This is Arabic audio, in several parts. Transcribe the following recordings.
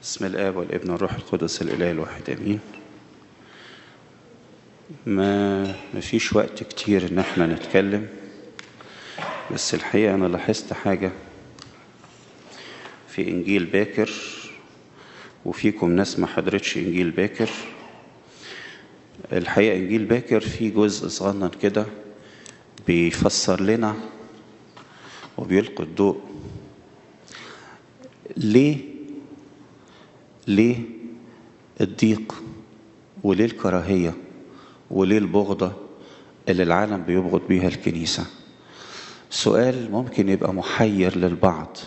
بسم الآب والابن والروح القدس الإله الواحد آمين. ما فيش وقت كتير إن احنا نتكلم، بس الحقيقة أنا لاحظت حاجة في إنجيل باكر، وفيكم ناس ما حضرتش إنجيل باكر. الحقيقة إنجيل باكر فيه جزء صغنن كده بيفسر لنا وبيلقي الضوء ليه الضيق وليه الكراهية وليه البغضة اللي العالم بيبغض بيها الكنيسة. سؤال ممكن يبقى محير للبعض.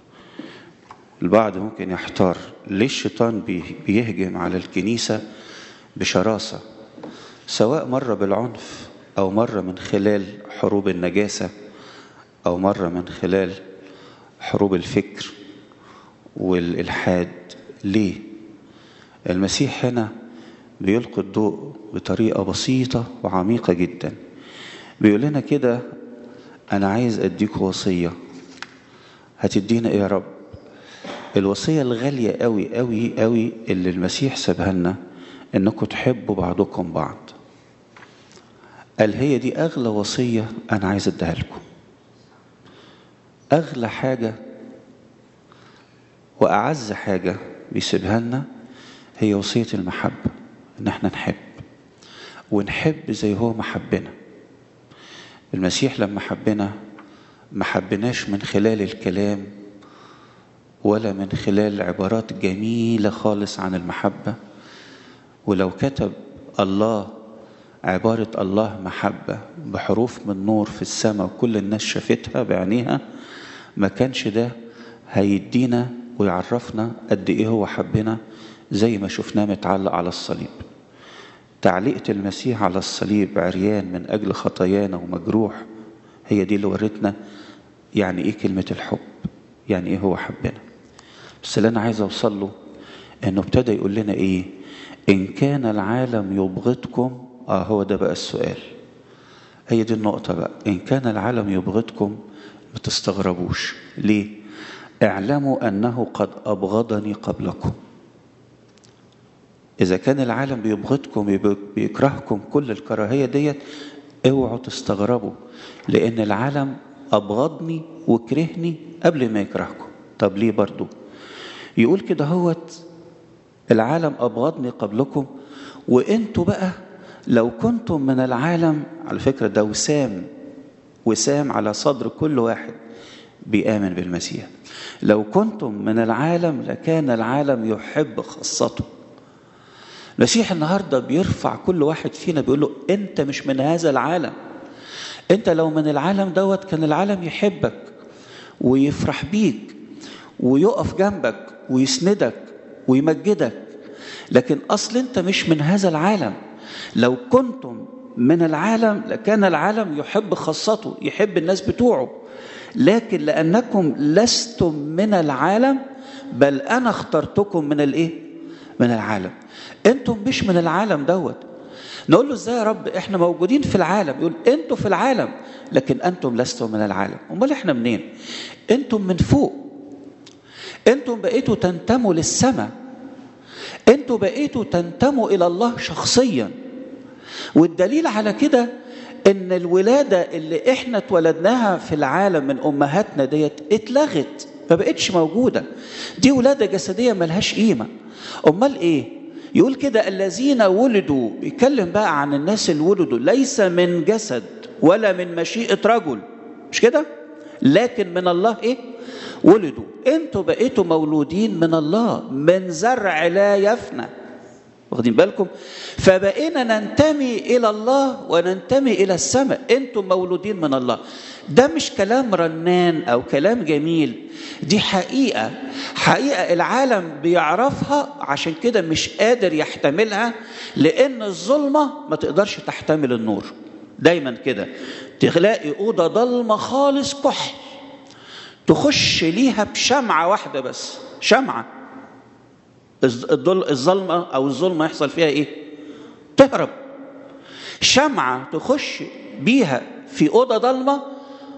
البعض ممكن يحتار ليه الشيطان بيهجم على الكنيسة بشراسة، سواء مرة بالعنف أو مرة من خلال حروب النجاسة أو مرة من خلال حروب الفكر والإلحاد. ليه؟ المسيح هنا بيلقي الضوء بطريقة بسيطة وعميقة جدا. بيقول لنا كده: أنا عايز أديك وصية. هتدينا إيه يا رب؟ الوصية الغالية قوي قوي قوي اللي المسيح سابها لنا، إنكم تحبوا بعضكم بعض. قال هي دي أغلى وصية أنا عايز أديها لكم. أغلى حاجة وأعز حاجة بيسيبها لنا هي وصية المحبة، إن احنا نحب ونحب زي هو محبنا. المسيح لما حبنا ما حبناش من خلال الكلام ولا من خلال عبارات جميلة خالص عن المحبة. ولو كتب الله عبارة الله محبة بحروف من نور في السماء وكل الناس شافتها بعينيها، ما كانش ده هيدينا ويعرفنا قد ايه هو حبنا زي ما شفناه متعلق على الصليب. تعليقة المسيح على الصليب عريان من أجل خطايانا ومجروح، هي دي اللي ورتنا يعني ايه كلمة الحب، يعني ايه هو حبنا. بس اللي أنا عايز أوصل له إنه ابتدى يقول لنا إيه؟ إن كان العالم يبغضكم، هو ده بقى السؤال، هي دي النقطة بقى. إن كان العالم يبغضكم ما تستغربوش. ليه؟ اعلموا أنه قد أبغضني قبلكم. إذا كان العالم بيبغضكم بيكرهكم كل الكراهية ديت، اوعوا تستغربوا، لأن العالم أبغضني وكرهني قبل ما يكرهكم. طب ليه برضو؟ يقول كده هوت: العالم أبغضني قبلكم، وإنتوا بقى لو كنتم من العالم. على فكرة ده وسام على صدر كل واحد بيآمن بالمسيح. لو كنتم من العالم لكان العالم يحب خاصته. المسيح النهاردة بيرفع كل واحد فينا، بيقول له أنت مش من هذا العالم. أنت لو من العالم دوت كان العالم يحبك ويفرح بيك ويقف جنبك ويسندك ويمجدك، لكن أصل أنت مش من هذا العالم. لو كنتم من العالم لكان العالم يحب خاصته، يحب الناس بتوعه، لكن لأنكم لستم من العالم بل أنا اخترتكم من من العالم. أنتم مش من العالم دوت. نقول له ازاي يا رب؟ احنا موجودين في العالم. يقول انتوا في العالم لكن أنتم لستم من العالم. امال احنا منين؟ انتم من فوق. انتم بقيتوا تنتموا للسماء، انتوا بقيتوا تنتموا إلى الله شخصيا. والدليل على كده ان الولادة اللي احنا اتولدناها في العالم من امهاتنا ديت اتلغت، ما بقتش موجودة. دي ولادة جسدية ملهاش قيمة. امال ايه؟ يقول كده: الذين ولدوا، بيتكلم بقى عن الناس اللي ولدوا ليس من جسد ولا من مشيئة رجل، مش كده؟ لكن من الله ولدوا. انتوا بقيتوا مولودين من الله، من زرع لا يفنى. واخدين بالكم؟ فبقينا ننتمي إلى الله وننتمي إلى السماء. انتم مولودين من الله. ده مش كلام رنان أو كلام جميل، دي حقيقة العالم بيعرفها، عشان كده مش قادر يحتملها، لأن الظلمة ما تقدرش تحتمل النور. دايما كده تلاقي أوضة ضلمة خالص كحل، تخش ليها بشمعة واحدة بس، شمعة، الظلمة أو الظلمة يحصل فيها تهرب. شمعة تخش بيها في أوضة ضلمة،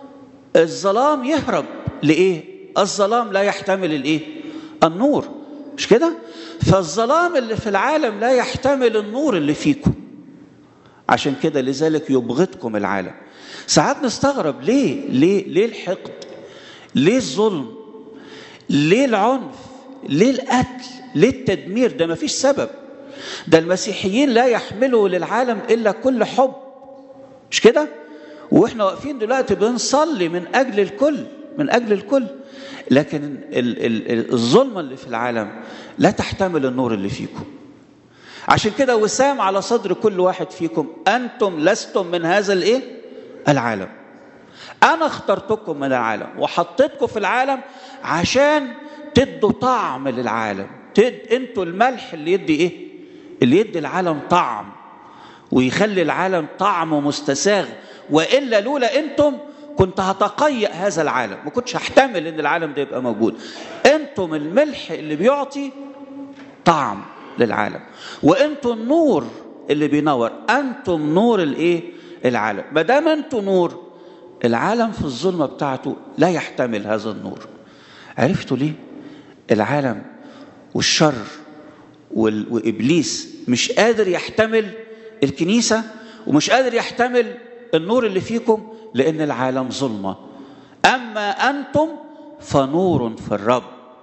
الظلام يهرب. لإيه؟ الظلام لا يحتمل النور. مش كده؟ فالظلام اللي في العالم لا يحتمل النور اللي فيكم، عشان كده لذلك يبغضكم العالم. ساعات نستغرب ليه الحقد، ليه الظلم، ليه العنف، ليه القتل، ليه التدمير؟ ده ما فيش سبب. ده المسيحيين لا يحملوا للعالم إلا كل حب، مش كده؟ واحنا واقفين دلوقتي بنصلي من أجل الكل، من أجل الكل. لكن الظلمة اللي في العالم لا تحتمل النور اللي فيكم. عشان كده وسام على صدر كل واحد فيكم: أنتم لستم من هذا العالم. أنا اخترتكم من العالم وحطيتكم في العالم عشان تدوا طعم للعالم. انتوا الملح اللي يدي اللي يدي العالم طعم ويخلي العالم طعمه مستساغ. وإلا لولا انتم كنت هتقيأ هذا العالم، ما كنتش هحتمل ان العالم ده يبقى موجود. انتم الملح اللي بيعطي طعم للعالم، وانتم النور اللي بينور. انتم نور العالم. ما دام انتم نور، العالم في الظلمة بتاعته لا يحتمل هذا النور. عرفتوا ليه العالم والشر وإبليس مش قادر يحتمل الكنيسة ومش قادر يحتمل النور اللي فيكم؟ لأن العالم ظلمة. أما أنتم فنور في الرب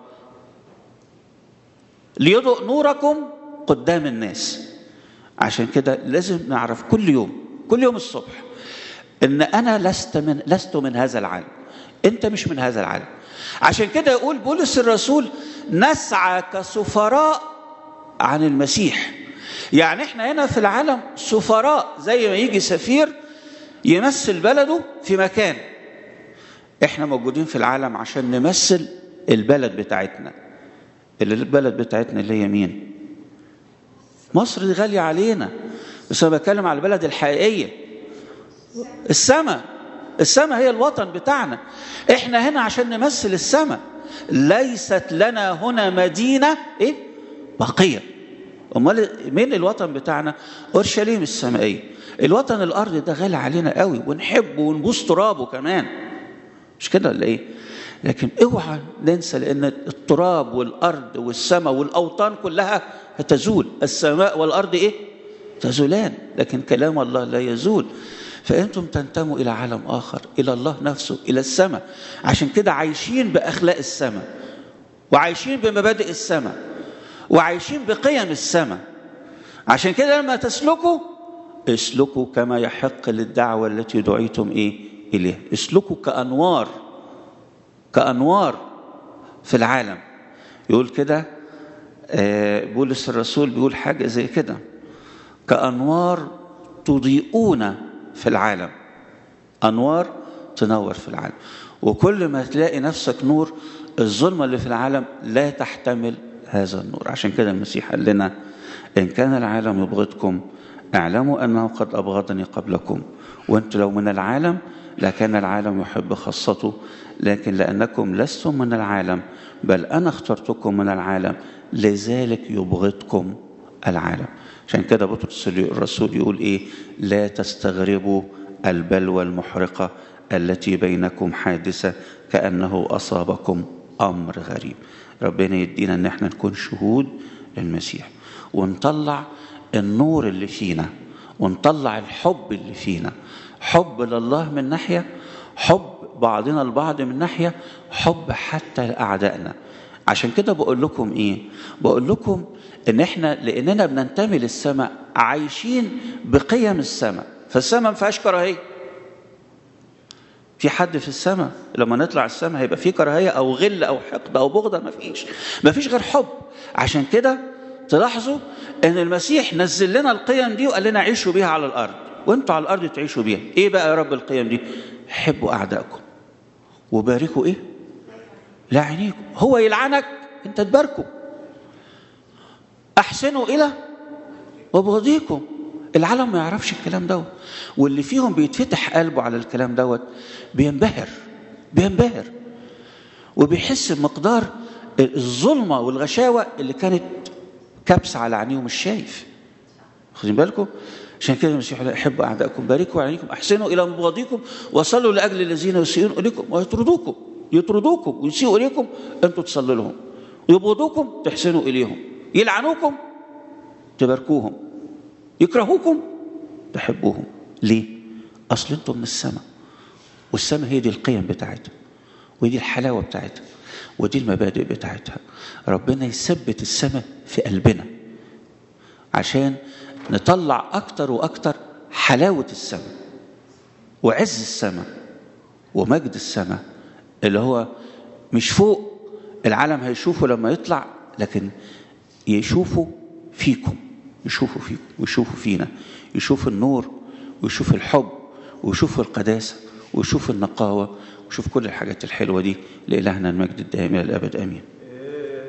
ليضئ نوركم قدام الناس. عشان كده لازم نعرف كل يوم الصبح إن أنا لست من هذا العالم. أنت مش من هذا العالم. عشان كده يقول بولس الرسول: نسعى كسفراء عن المسيح. يعني احنا هنا في العالم سفراء، زي ما يجي سفير يمثل بلده في مكان. احنا موجودين في العالم عشان نمثل البلد بتاعتنا. البلد بتاعتنا اللي هي مين؟ مصر دي غالية علينا، بس انا بتكلم على البلد الحقيقية، السماء هي الوطن بتاعنا. احنا هنا عشان نمثل السماء. ليست لنا هنا مدينة بقية. امال مين الوطن بتاعنا؟ اورشليم السمائية. الوطن الارضي ده غالي علينا قوي ونحبه ونبوس ترابه كمان، مش كده ولا ايه؟ لكن اوعى ننسى، لان التراب والارض والسماء والاوطان كلها هتزول. السماء والارض تزولان، لكن كلام الله لا يزول. فأنتم تنتموا إلى عالم آخر، إلى الله نفسه، إلى السماء. عشان كده عايشين بأخلاق السماء، وعايشين بمبادئ السماء، وعايشين بقيم السماء. عشان كده لما اسلكوا كما يحق للدعوة التي دعيتم إليه. اسلكوا كأنوار في العالم. يقول كده بولس الرسول، بيقول حاجة زي كده: كأنوار تضيئون في العالم. أنوار تنور في العالم. وكل ما تلاقي نفسك نور، الظلمة اللي في العالم لا تحتمل هذا النور. عشان كده المسيح قال لنا: إن كان العالم يبغضكم اعلموا أنه قد أبغضني قبلكم. وأنت لو من العالم لكان العالم يحب خاصته، لكن لأنكم لستم من العالم بل أنا اخترتكم من العالم لذلك يبغضكم العالم. عشان كده بطرس الرسول يقول لا تستغربوا البلوى المحرقة التي بينكم حادثة كأنه أصابكم أمر غريب. ربنا يدينا ان احنا نكون شهود للمسيح، ونطلع النور اللي فينا، ونطلع الحب اللي فينا. حب لله من ناحية، حب بعضنا البعض من ناحية، حب حتى لأعدائنا. عشان كده بقول لكم بقول لكم ان احنا لاننا بننتمي للسماء عايشين بقيم السماء. فالسماء ما فيهاش كراهيه. في حد في السماء لما نطلع السماء هيبقى فيه كراهيه او غل او حقد او بغضه؟ ما فيش غير حب. عشان كده تلاحظوا ان المسيح نزل لنا القيم دي وقال لنا عيشوا بيها على الارض، وانتوا على الارض تعيشوا بيها. ايه بقى يا رب القيم دي؟ حبوا اعدائكم وباركوا لاعنيكم. هو يلعنك انت تباركه. احسنوا الى وبغضيكم. العالم ما يعرفش الكلام دوت، واللي فيهم بيتفتح قلبه على الكلام دوت بينبهر وبيحس بمقدار الظلمه والغشاوه اللي كانت كبسه على عينيه ومش شايف. خدين بالكم؟ عشان كده المسيح يقول احبوا اعدائكم، باركوا عليكم، احسنوا الى مبغضيكم، وصلوا لاجل الذين يسيئون اليكم ويطردوكم ويسيئوا اليكم، انتوا تصلوا لهم يبغضوكم تحسنوا إليهم، يلعنوكم تباركوهم، يكرهوكم تحبوهم. ليه؟ أصل أنتم من السماء، والسماء هي دي القيم بتاعتها، ودي الحلاوة بتاعتها، ودي المبادئ بتاعتها. ربنا يثبت السماء في قلبنا عشان نطلع أكتر وأكتر حلاوة السماء وعز السماء ومجد السماء، اللي هو مش فوق العالم هيشوفه لما يطلع، لكن يشوفوا فيكم، يشوفوا فيكم ويشوفوا فينا، يشوف النور ويشوف الحب ويشوف القداسة ويشوف النقاوة ويشوف كل الحاجات الحلوة دي. لإلهنا المجد الدائم إلى الأبد، آمين.